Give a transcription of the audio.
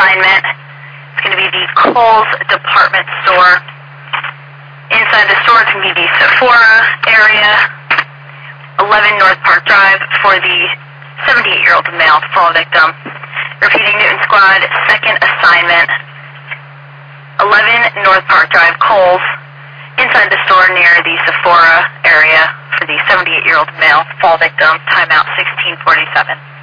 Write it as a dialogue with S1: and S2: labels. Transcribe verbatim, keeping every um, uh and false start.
S1: assignment. It's going to be the Kohl's department store. Inside the store, it's going to be the Sephora area, eleven North Park Drive for the seventy-eight-year-old male fall victim. Repeating, Newton Squad, second assignment, eleven North Park Drive, Kohl's. Inside the store near the Sephora area for the seventy-eight-year-old male fall victim, timeout sixteen forty-seven.